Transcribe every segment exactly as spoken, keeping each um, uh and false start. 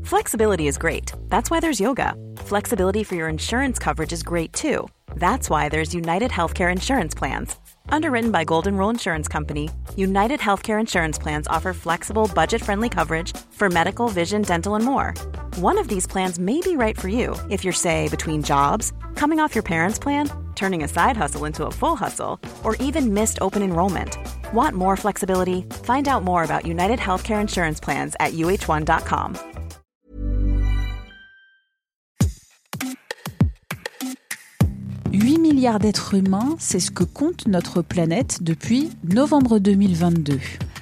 Flexibility is great. That's why there's yoga. Flexibility for your insurance coverage is great too. That's why there's United Healthcare Insurance Plans. Underwritten by Golden Rule Insurance Company, United Healthcare Insurance Plans offer flexible, budget-friendly coverage for medical, vision, dental, and more. One of these plans may be right for you if you're, say, between jobs, coming off your parents' plan, turning a side hustle into a full hustle, or even missed open enrollment. Want more flexibility? Find out more about United Healthcare Insurance Plans at U H one dot com. huit milliards d'êtres humains, c'est ce que compte notre planète depuis novembre deux mille vingt-deux.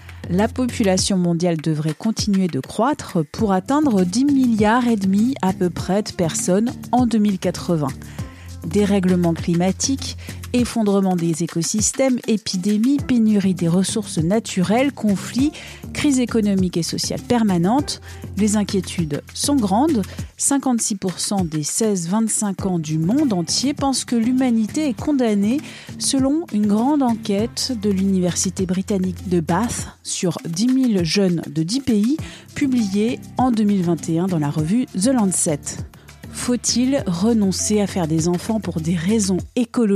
La population mondiale devrait continuer de croître pour atteindre dix milliards et demi à peu près de personnes en deux mille quatre-vingts. Dérèglement climatique, effondrement des écosystèmes, épidémies, pénurie des ressources naturelles, conflits, crise économique et sociale permanente. Les inquiétudes sont grandes. cinquante-six pour cent des seize vingt-cinq ans du monde entier pensent que l'humanité est condamnée, selon une grande enquête de l'université britannique de Bath sur dix mille jeunes de dix pays, publiée en deux mille vingt et un dans la revue The Lancet. Faut-il renoncer à faire des enfants pour des raisons écologiques ?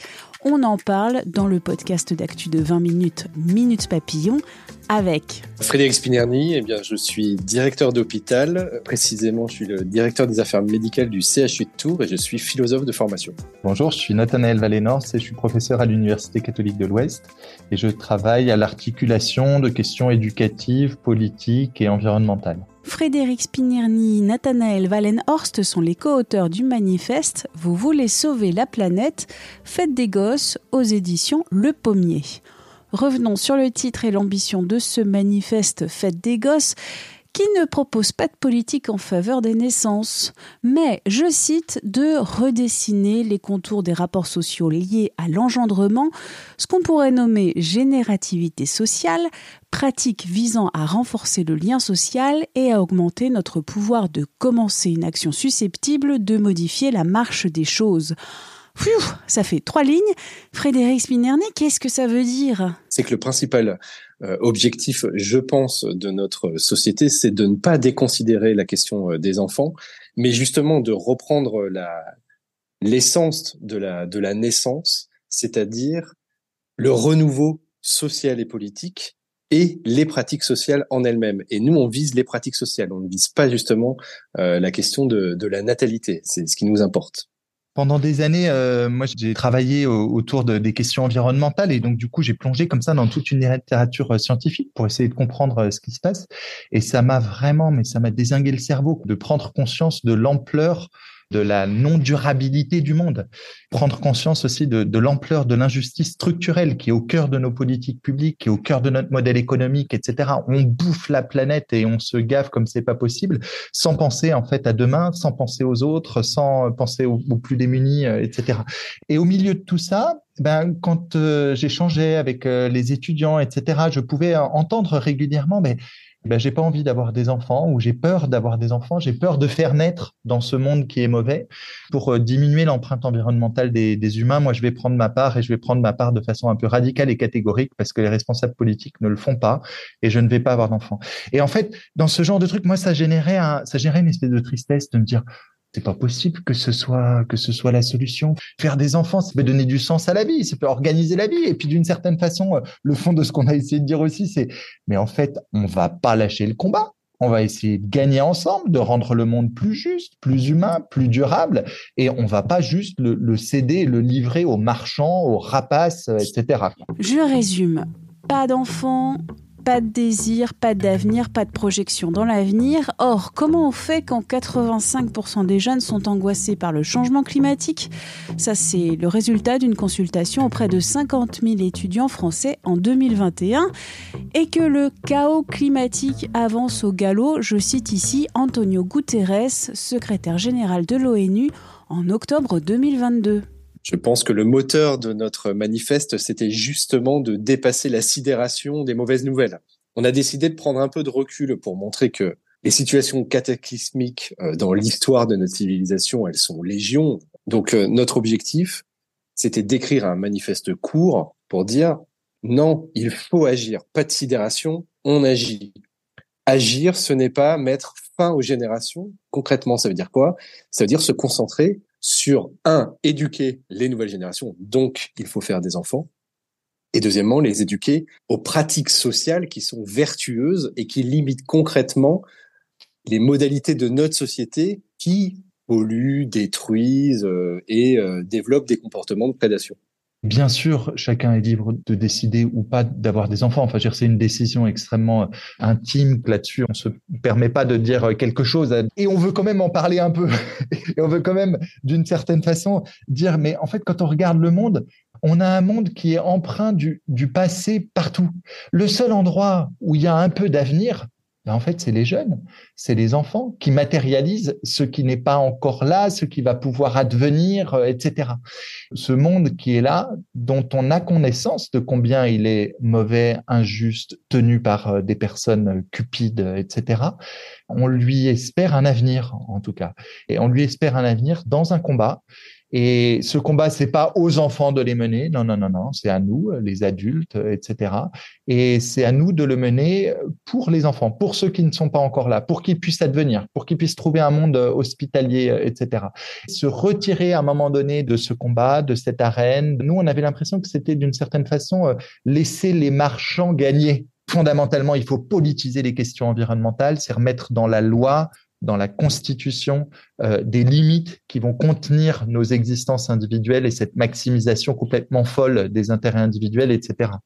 On en parle dans le podcast d'actu de vingt minutes, Minute Papillon, avec Frédéric Spinerny. Eh bien, je suis directeur d'hôpital. Précisément, je suis le directeur des affaires médicales du C H U de Tours et je suis philosophe de formation. Bonjour, je suis Nathanaël Valénors et je suis professeur à l'Université catholique de l'Ouest et je travaille à l'articulation de questions éducatives, politiques et environnementales. Frédéric Spinerny, Nathanaël Wallenhorst sont les co-auteurs du manifeste « Vous voulez sauver la planète, faites des gosses » aux éditions Le Pommier. Revenons sur le titre et l'ambition de ce manifeste « Faites des gosses » qui ne propose pas de politique en faveur des naissances, mais, je cite, de redessiner les contours des rapports sociaux liés à l'engendrement, ce qu'on pourrait nommer générativité sociale, pratique visant à renforcer le lien social et à augmenter notre pouvoir de commencer une action susceptible de modifier la marche des choses. Pfiou, ça fait trois lignes. Frédéric Spinerny, qu'est-ce que ça veut dire ? C'est que le principal euh, objectif, je pense, de notre société, c'est de ne pas déconsidérer la question euh, des enfants, mais justement de reprendre la, l'essence de la, de la naissance, c'est-à-dire le renouveau social et politique et les pratiques sociales en elles-mêmes. Et nous, on vise les pratiques sociales, on ne vise pas justement euh, la question de, de la natalité, c'est ce qui nous importe. Pendant des années, euh, moi, j'ai travaillé au, autour de, des questions environnementales et donc, du coup, j'ai plongé comme ça dans toute une littérature scientifique pour essayer de comprendre ce qui se passe. Et ça m'a vraiment, mais ça m'a dézingué le cerveau de prendre conscience de l'ampleur de la non-durabilité du monde. Prendre conscience aussi de, de l'ampleur de l'injustice structurelle qui est au cœur de nos politiques publiques, qui est au cœur de notre modèle économique, et cetera. On bouffe la planète et on se gave comme c'est pas possible, sans penser en fait à demain, sans penser aux autres, sans penser aux, aux plus démunis, et cetera. Et au milieu de tout ça, ben quand euh, j'échangeais avec euh, les étudiants, et cetera, je pouvais entendre régulièrement, mais ben, j'ai pas envie d'avoir des enfants ou j'ai peur d'avoir des enfants, j'ai peur de faire naître dans ce monde qui est mauvais. Pour euh, diminuer l'empreinte environnementale des, des humains, moi, je vais prendre ma part et je vais prendre ma part de façon un peu radicale et catégorique parce que les responsables politiques ne le font pas et je ne vais pas avoir d'enfants. Et en fait, dans ce genre de truc, moi, ça générait un, ça générait une espèce de tristesse de me dire c'est pas possible que ce soit que ce soit la solution. Faire des enfants, ça peut donner du sens à la vie, ça peut organiser la vie. Et puis d'une certaine façon, le fond de ce qu'on a essayé de dire aussi, c'est mais en fait, on va pas lâcher le combat. On va essayer de gagner ensemble, de rendre le monde plus juste, plus humain, plus durable. Et on va pas juste le, le céder, le livrer aux marchands, aux rapaces, et cetera. Je résume. Pas d'enfants, pas de désir, pas d'avenir, pas de projection dans l'avenir. Or, comment on fait quand quatre-vingt-cinq pour cent des jeunes sont angoissés par le changement climatique ? Ça, c'est le résultat d'une consultation auprès de cinquante mille étudiants français en deux mille vingt et un. Et que le chaos climatique avance au galop, je cite ici Antonio Guterres, secrétaire général de l'ONU, en octobre deux mille vingt-deux. Je pense que le moteur de notre manifeste, c'était justement de dépasser la sidération des mauvaises nouvelles. On a décidé de prendre un peu de recul pour montrer que les situations cataclysmiques dans l'histoire de notre civilisation, elles sont légion. Donc notre objectif, c'était d'écrire un manifeste court pour dire non, il faut agir, pas de sidération, on agit. agir, ce n'est pas mettre fin aux générations. Concrètement, ça veut dire quoi? Ça veut dire se concentrer sur, un, éduquer les nouvelles générations, donc il faut faire des enfants, et deuxièmement, les éduquer aux pratiques sociales qui sont vertueuses et qui limitent concrètement les modalités de notre société qui polluent, détruisent euh, et euh, développent des comportements de prédation. Bien sûr, chacun est libre de décider ou pas d'avoir des enfants. Enfin, je veux dire, c'est une décision extrêmement intime. Là-dessus, on se permet pas de dire quelque chose. Et on veut quand même en parler un peu. Et on veut quand même, d'une certaine façon, dire, mais en fait, quand on regarde le monde, on a un monde qui est empreint du, du passé partout. Le seul endroit où il y a un peu d'avenir, ben en fait, c'est les jeunes, c'est les enfants qui matérialisent ce qui n'est pas encore là, ce qui va pouvoir advenir, et cetera. Ce monde qui est là, dont on a connaissance de combien il est mauvais, injuste, tenu par des personnes cupides, et cetera, on lui espère un avenir, en tout cas. Et on lui espère un avenir dans un combat. Et ce combat, c'est pas aux enfants de les mener, non, non, non, non, c'est à nous, les adultes, et cetera. Et c'est à nous de le mener pour les enfants, pour ceux qui ne sont pas encore là, pour qu'ils puissent advenir, pour qu'ils puissent trouver un monde hospitalier, et cetera. Se retirer à un moment donné de ce combat, de cette arène. Nous, on avait l'impression que c'était d'une certaine façon laisser les marchands gagner. Fondamentalement, il faut politiser les questions environnementales, c'est remettre dans la loi, dans la Constitution, euh, des limites qui vont contenir nos existences individuelles et cette maximisation complètement folle des intérêts individuels, et cetera.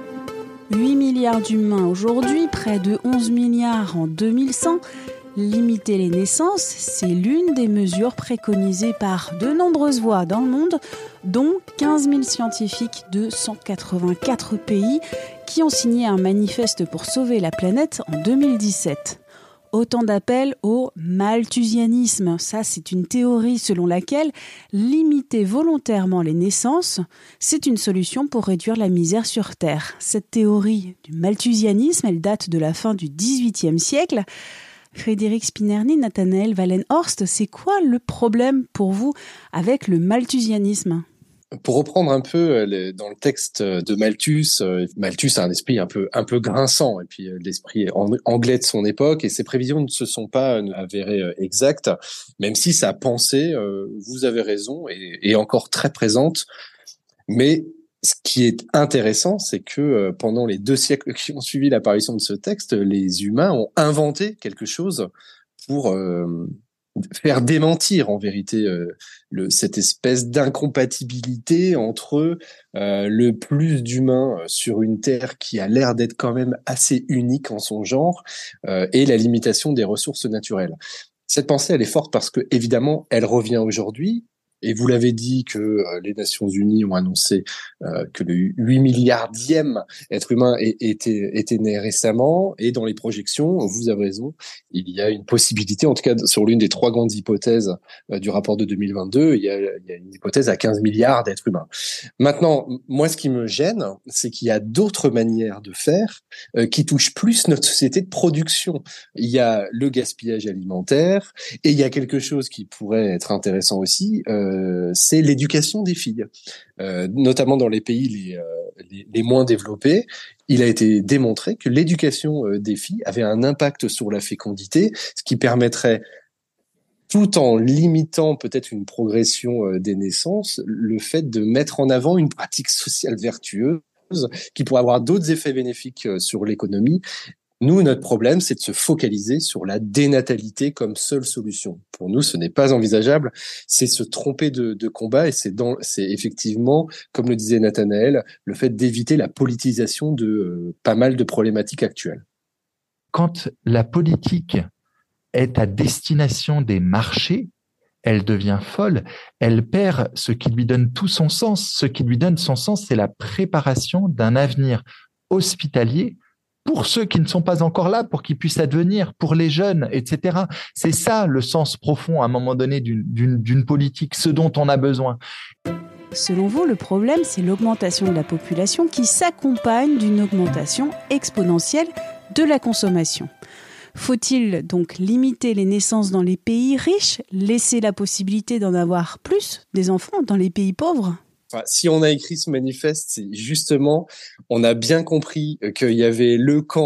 huit milliards d'humains aujourd'hui, près de onze milliards en deux mille cent. Limiter les naissances, c'est l'une des mesures préconisées par de nombreuses voix dans le monde, dont quinze mille scientifiques de cent quatre-vingt-quatre pays qui ont signé un manifeste pour sauver la planète en deux mille dix-sept. Autant d'appels au malthusianisme. Ça, c'est une théorie selon laquelle limiter volontairement les naissances, c'est une solution pour réduire la misère sur Terre. Cette théorie du malthusianisme, elle date de la fin du dix-huitième siècle. Frédéric Spinerny, Nathanaël Wallenhorst, c'est quoi le problème pour vous avec le malthusianisme ? Pour reprendre un peu les, dans le texte de Malthus, euh, Malthus a un esprit un peu un peu grinçant et puis euh, l'esprit anglais de son époque, et ses prévisions ne se sont pas avérées euh, exactes, même si sa pensée, euh, vous avez raison, est, est encore très présente. Mais ce qui est intéressant, c'est que euh, pendant les deux siècles qui ont suivi l'apparition de ce texte, les humains ont inventé quelque chose pour euh, faire démentir en vérité euh, le, cette espèce d'incompatibilité entre euh, le plus d'humains sur une Terre qui a l'air d'être quand même assez unique en son genre euh, et la limitation des ressources naturelles. Cette pensée, elle est forte parce que évidemment, elle revient aujourd'hui. Et vous l'avez dit que euh, les Nations Unies ont annoncé euh, que le huit milliardième être humain était, était né récemment. Et dans les projections, vous avez raison, il y a une possibilité, en tout cas sur l'une des trois grandes hypothèses euh, du rapport de deux mille vingt-deux, il y a, il y a une hypothèse à quinze milliards d'êtres humains. Maintenant, moi, ce qui me gêne, c'est qu'il y a d'autres manières de faire euh, qui touchent plus notre société de production. Il y a le gaspillage alimentaire et il y a quelque chose qui pourrait être intéressant aussi, euh, Euh, c'est l'éducation des filles, euh, notamment dans les pays les, euh, les, les moins développés. Il a été démontré que l'éducation euh, des filles avait un impact sur la fécondité, ce qui permettrait, tout en limitant peut-être une progression euh, des naissances, le fait de mettre en avant une pratique sociale vertueuse qui pourrait avoir d'autres effets bénéfiques euh, sur l'économie. Nous, notre problème, c'est de se focaliser sur la dénatalité comme seule solution. Pour nous, ce n'est pas envisageable. C'est se tromper de, de combat et c'est, dans, c'est effectivement, comme le disait Nathanaël, le fait d'éviter la politisation de euh, pas mal de problématiques actuelles. Quand la politique est à destination des marchés, elle devient folle, elle perd ce qui lui donne tout son sens. Ce qui lui donne son sens, c'est la préparation d'un avenir hospitalier pour ceux qui ne sont pas encore là, pour qu'ils puissent advenir, pour les jeunes, et cetera. C'est ça le sens profond, à un moment donné, d'une, d'une, d'une politique, ce dont on a besoin. Selon vous, le problème, c'est l'augmentation de la population qui s'accompagne d'une augmentation exponentielle de la consommation. Faut-il donc limiter les naissances dans les pays riches, laisser la possibilité d'en avoir plus des enfants dans les pays pauvres ? Enfin, si on a écrit ce manifeste, c'est justement, on a bien compris qu'il y avait le camp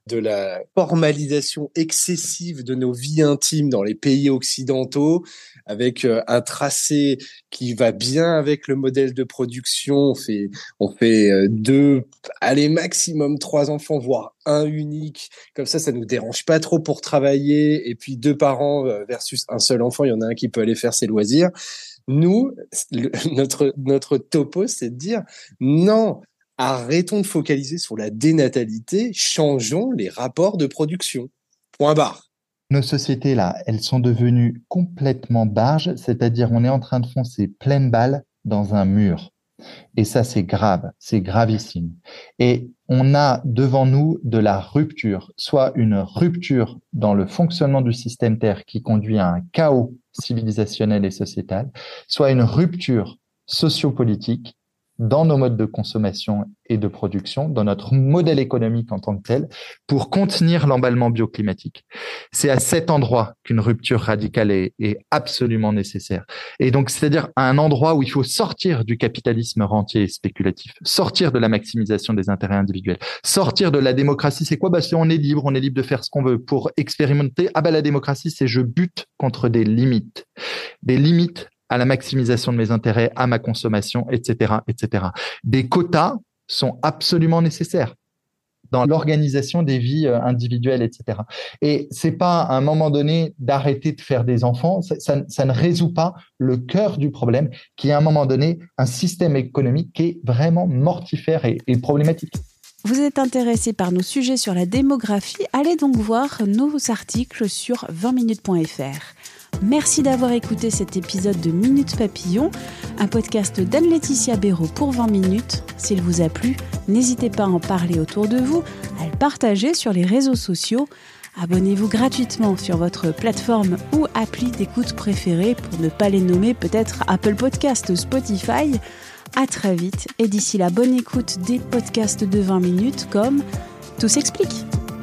de la formalisation excessive de nos vies intimes dans les pays occidentaux, avec euh, un tracé qui va bien avec le modèle de production. On fait, on fait euh, deux, allez, maximum trois enfants, voire un unique. Comme ça, ça nous dérange pas trop pour travailler. Et puis deux parents versus un seul enfant, il y en a un qui peut aller faire ses loisirs. Nous, le, notre, notre topo, c'est de dire non, arrêtons de focaliser sur la dénatalité, changeons les rapports de production. Point barre. Nos sociétés, là, elles sont devenues complètement barges, c'est-à-dire on est en train de foncer pleine balle dans un mur. Et ça, c'est grave, c'est gravissime. Et on a devant nous de la rupture, soit une rupture dans le fonctionnement du système Terre qui conduit à un chaos civilisationnel et sociétal, soit une rupture sociopolitique dans nos modes de consommation et de production, dans notre modèle économique en tant que tel, pour contenir l'emballement bioclimatique. C'est à cet endroit qu'une rupture radicale est, est absolument nécessaire. Et donc, c'est-à-dire à un endroit où il faut sortir du capitalisme rentier et spéculatif, sortir de la maximisation des intérêts individuels, sortir de la démocratie. C'est quoi? Bah, c'est on est libre, on est libre de faire ce qu'on veut. Pour expérimenter, ah bah la démocratie, c'est je bute contre des limites, des limites à la maximisation de mes intérêts, à ma consommation, et cetera, et cetera. Des quotas sont absolument nécessaires dans l'organisation des vies individuelles, et cetera. Et c'est pas à un moment donné d'arrêter de faire des enfants, ça, ça, ça ne résout pas le cœur du problème, qui est à un moment donné un système économique qui est vraiment mortifère et, et problématique. Vous êtes intéressé par nos sujets sur la démographie, allez donc voir nos articles sur vingt minutes point f r. Merci d'avoir écouté cet épisode de Minute Papillon, un podcast d'Anne-Laetitia Béraud pour vingt minutes. S'il vous a plu, n'hésitez pas à en parler autour de vous, à le partager sur les réseaux sociaux. Abonnez-vous gratuitement sur votre plateforme ou appli d'écoute préférée pour ne pas les nommer, peut-être Apple Podcast, Spotify. À très vite et d'ici là, bonne écoute des podcasts de vingt minutes comme Tout s'explique.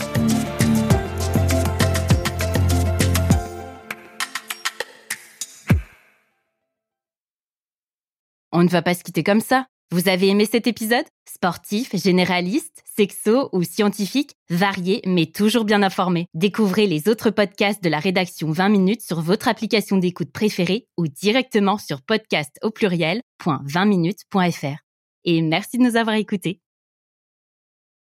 On ne va pas se quitter comme ça. Vous avez aimé cet épisode? Sportif, généraliste, sexo ou scientifique, varié mais toujours bien informé. Découvrez les autres podcasts de la rédaction vingt minutes sur votre application d'écoute préférée ou directement sur podcast au pluriel point vingt minutes point f r. Et merci de nous avoir écoutés.